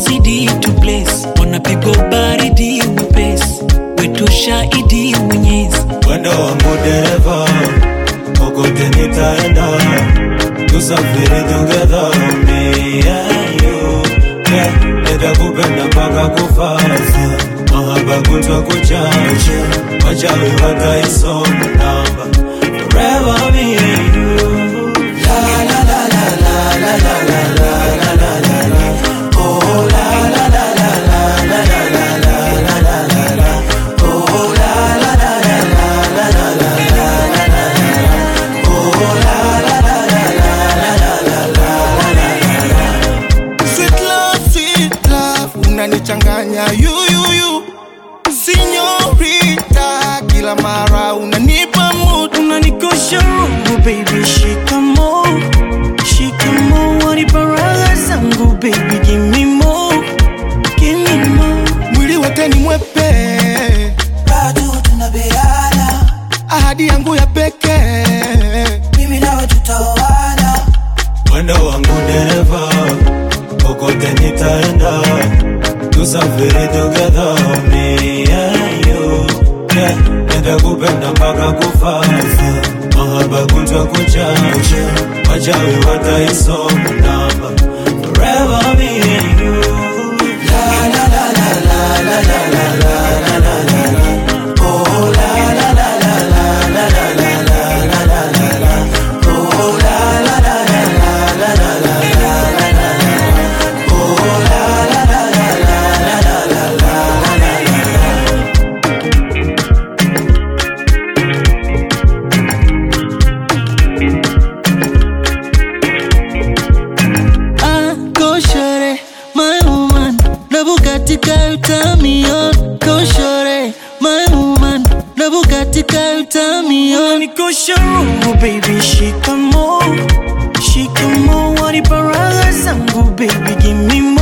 zidi to bless. Wanapigwa baridi upesi, wetu shahidi Mwenyezi. Wendo wangu dereva, kokote nitaenda, tusafiri together, me and you. Yeah, nitakupenda mpaka kufa, mahaba kutwa kuchache, wachawi wataisoma namba, forever me and you. La la la la la la la la la la la la. Oh la la la la la la la la la la la la. Oh la la la la la la la la la la la. Oh la la la la la la la la la. Sweet love, unanichanganya you. Señorita, kila mara unanipa mood, Unanikosha roho baby, shikamo waniparaga zangu baby, give me more. Mwili wote ni mwepe, bado tunabeana, ahadi yangu ya pekee, mimi nawe tutaoana. Wendo wangu dereva, kokote nitaenda, tusafiri together, me and you. Yeah, nitakupenda mpaka kufa, mahaba kutwa kuchache, wachawi wataisoma namba, forever me and you. La la la la la la la la la la la. Oh la la la la la la la la la la la la. Oh la la la la la la la la la la la. Oh la la la la la la la la la Go shorty, my woman, na Bugatti ka turn me on. Go shorty, my woman, na Bugatti ka turn me on. Unanikosha roho baby, shikamo waniparaga zangu baby, give me more.